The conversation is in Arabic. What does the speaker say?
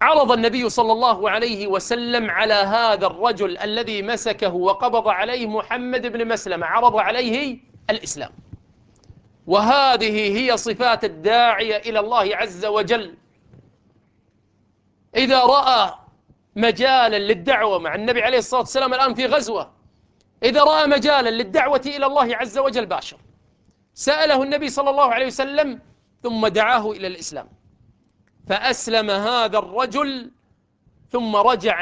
فعرض النبي صلى الله عليه وسلم على هذا الرجل الذي مسكه وقبض عليه محمد بن مسلمة، عرض عليه الإسلام. وهذه هي صفات الداعية إلى الله عز وجل. إذا رأى مجالا للدعوة مع النبي عليه الصلاة والسلام الآن في غزوة، إذا رأى مجالا للدعوة إلى الله عز وجل باشر، سأله النبي صلى الله عليه وسلم ثم دعاه إلى الإسلام، فأسلم هذا الرجل ثم رجع